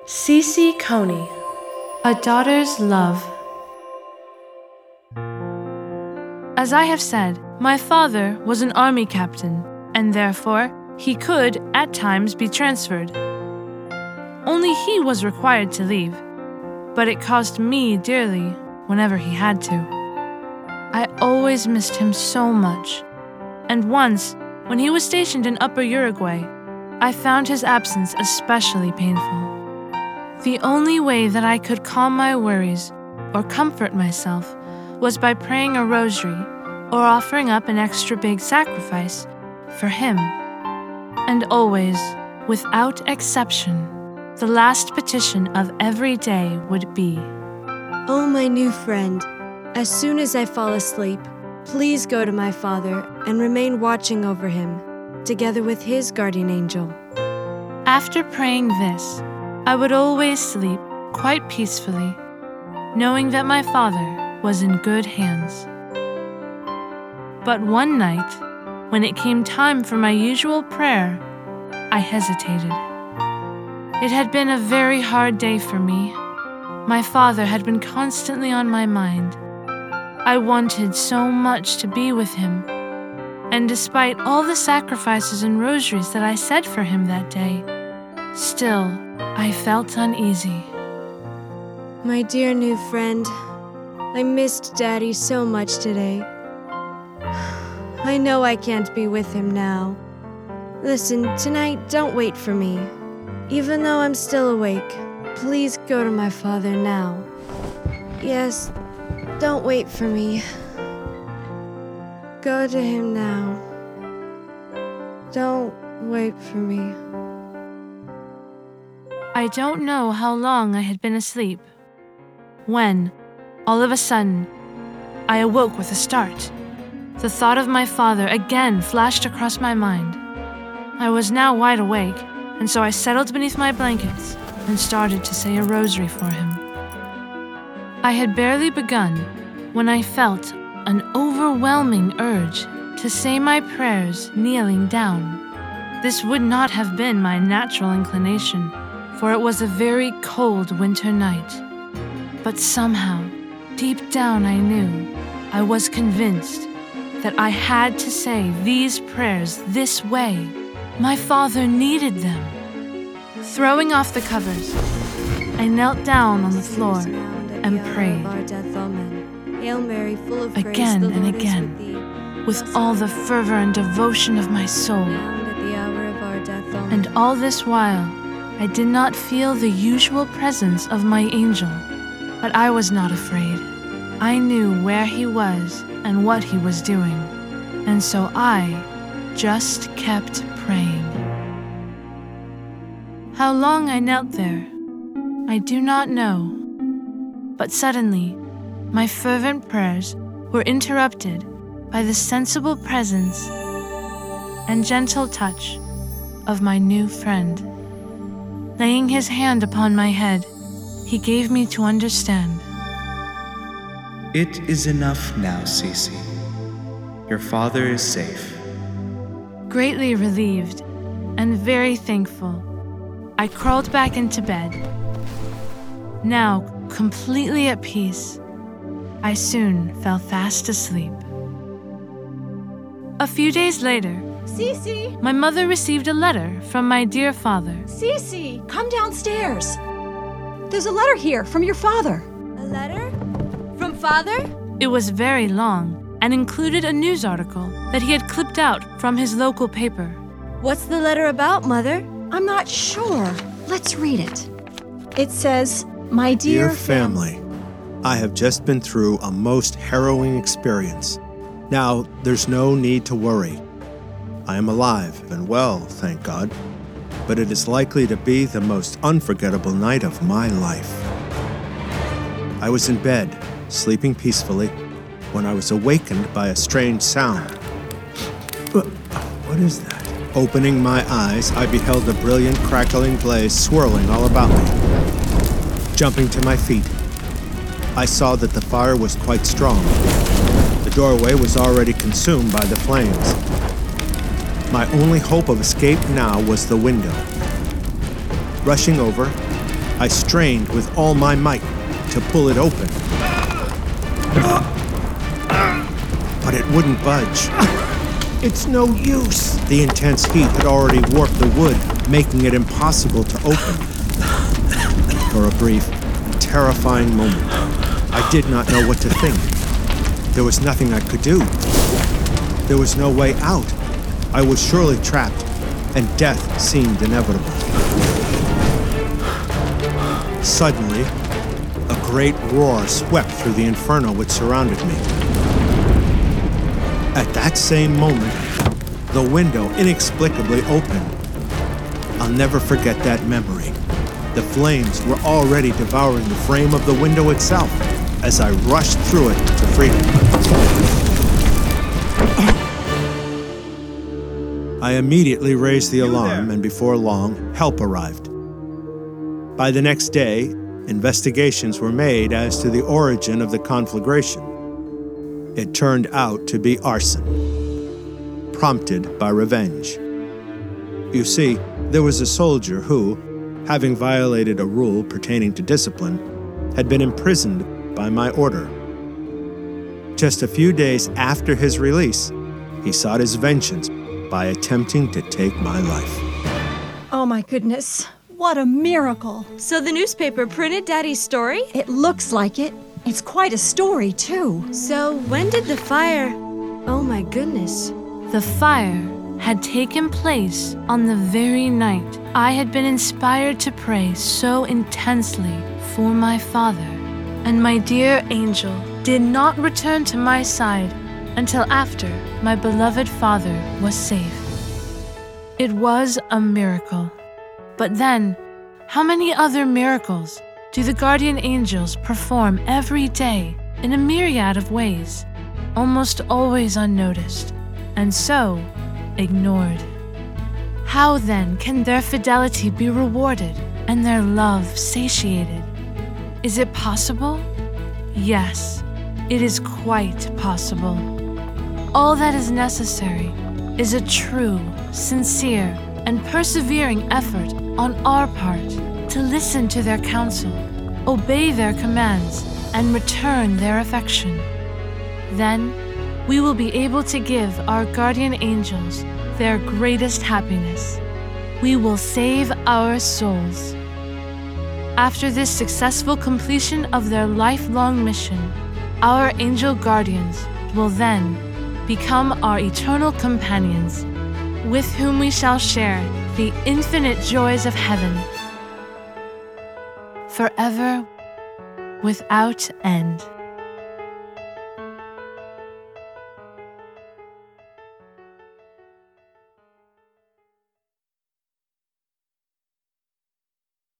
C.C. Coney, A Daughter's Love. As I have said, my father was an army captain, and therefore he could, at times, be transferred. Only he was required to leave, but it cost me dearly whenever he had to. I always missed him so much, and once, when he was stationed in Upper Uruguay, I found his absence especially painful. The only way that I could calm my worries or comfort myself was by praying a rosary or offering up an extra big sacrifice for him. And always, without exception, the last petition of every day would be, "Oh, my new friend, as soon as I fall asleep, please go to my father and remain watching over him, together with his guardian angel." After praying this, I would always sleep quite peacefully, knowing that my father was in good hands. But one night, when it came time for my usual prayer, I hesitated. It had been a very hard day for me. My father had been constantly on my mind. I wanted so much to be with him, and despite all the sacrifices and rosaries that I said for him that day, still, I felt uneasy. My dear new friend, I missed Daddy so much today. I know I can't be with him now. Listen, tonight, don't wait for me. Even though I'm still awake, please go to my father now. Yes, don't wait for me. Go to him now. Don't wait for me. I don't know how long I had been asleep, when, all of a sudden, I awoke with a start. The thought of my father again flashed across my mind. I was now wide awake, and so I settled beneath my blankets and started to say a rosary for him. I had barely begun when I felt an overwhelming urge to say my prayers kneeling down. This would not have been my natural inclination, for it was a very cold winter night. But somehow, deep down I knew, I was convinced that I had to say these prayers this way. My father needed them. Throwing off the covers, I knelt down on the floor and prayed. Again and again, with all the fervor and devotion of my soul. And all this while, I did not feel the usual presence of my angel, but I was not afraid. I knew where he was and what he was doing, and so I just kept praying. How long I knelt there, I do not know, but suddenly, my fervent prayers were interrupted by the sensible presence and gentle touch of my new friend. Laying his hand upon my head, he gave me to understand. It is enough now, Cece. Your father is safe. Greatly relieved and very thankful, I crawled back into bed. Now completely at peace, I soon fell fast asleep. A few days later, Cece! my mother received a letter from my dear father. Cece, come downstairs. There's a letter here from your father. A letter? From Father? It was very long and included a news article that he had clipped out from his local paper. What's the letter about, Mother? I'm not sure. Let's read it. It says, "My dear family, I have just been through a most harrowing experience. Now, there's no need to worry. I am alive and well, thank God, but it is likely to be the most unforgettable night of my life. I was in bed, sleeping peacefully, when I was awakened by a strange sound. What is that? Opening my eyes, I beheld a brilliant crackling blaze swirling all about me. Jumping to my feet, I saw that the fire was quite strong. The doorway was already consumed by the flames. My only hope of escape now was the window. Rushing over, I strained with all my might to pull it open, but it wouldn't budge. It's no use. The intense heat had already warped the wood, making it impossible to open. For a brief, terrifying moment, I did not know what to think. There was nothing I could do. There was no way out. I was surely trapped, and death seemed inevitable. Suddenly, a great roar swept through the inferno which surrounded me. At that same moment, the window inexplicably opened. I'll never forget that memory. The flames were already devouring the frame of the window itself as I rushed through it to freedom. I immediately raised the alarm, and before long, help arrived. By the next day, investigations were made as to the origin of the conflagration. It turned out to be arson, prompted by revenge. You see, there was a soldier who, having violated a rule pertaining to discipline, had been imprisoned by my order. Just a few days after his release, he sought his vengeance by attempting to take my life. Oh my goodness, what a miracle. So the newspaper printed Daddy's story? It looks like it. It's quite a story, too. So when did the fire... Oh my goodness. The fire had taken place on the very night I had been inspired to pray so intensely for my father, and my dear angel did not return to my side until after my beloved father was safe. It was a miracle. But then, how many other miracles do the guardian angels perform every day in a myriad of ways, almost always unnoticed, and so ignored? How then can their fidelity be rewarded and their love satiated? Is it possible? Yes, it is quite possible. All that is necessary is a true, sincere, and persevering effort on our part to listen to their counsel, obey their commands, and return their affection. Then, we will be able to give our guardian angels their greatest happiness. We will save our souls. After this successful completion of their lifelong mission, our angel guardians will then become our eternal companions, with whom we shall share the infinite joys of heaven, forever without end.